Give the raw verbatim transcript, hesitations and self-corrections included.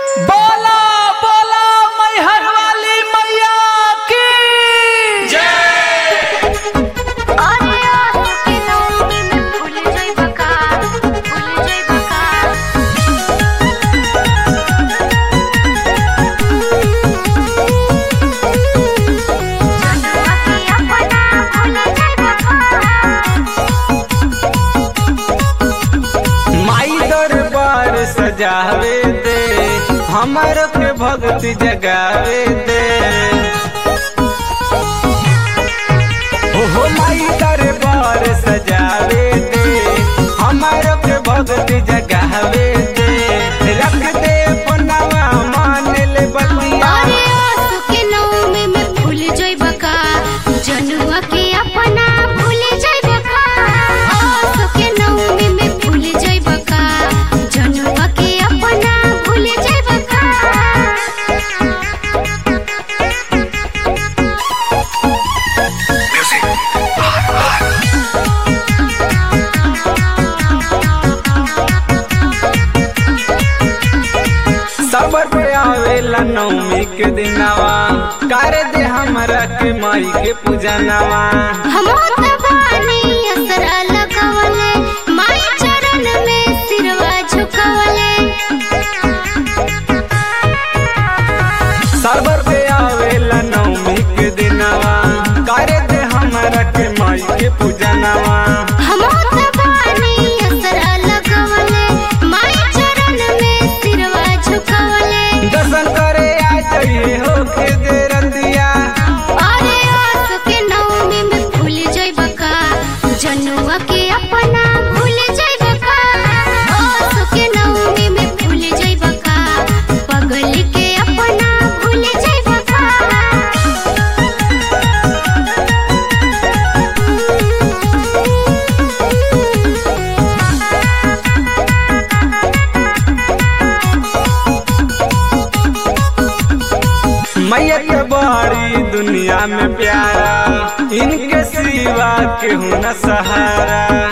बोला बोला मैहर वाली मैया की जय। अरे आके नौमी में भूल जाई बका भूल जाई बका जनवा के अपना भूल जाई बका माई दरबार सजावे दे हमारो के भक्ति जगावे दे। हो हो माई दरबार सजावे दे हमारो के भक्ति जगावे दे। रख दे पनावा मान ले बलिया। अरे आके नौमी में भूल जाई बका जनवा के अपना भूल जाई बका आके नौमी में भूल जाई बका जनवा के अपना भूल जाई बका सबर पे आवेला नवमी के दिनवा कर दे हमरा के माई के पूजनवा। हम तबानी असरा लगवले माई चरण में सिरवा झुकवले सबर पे आवेला नवमी के दिनवा कर दे हमरा के माई के पूजनवा। हम तबानी असरा लगवले माई चरण में सिरवा झुकवले दर्शन करे आ जाइए हो के दे रतिया। अरे आस के नौमी में भूल जाई बका जनुआ के अपना भूल जाई बका आस के नौमी में भूल जाई बका पगल के अपना भूल जाई बका मैया के बड़ी दुनिया में प्यारा इनके सिवा केहू न सहारा।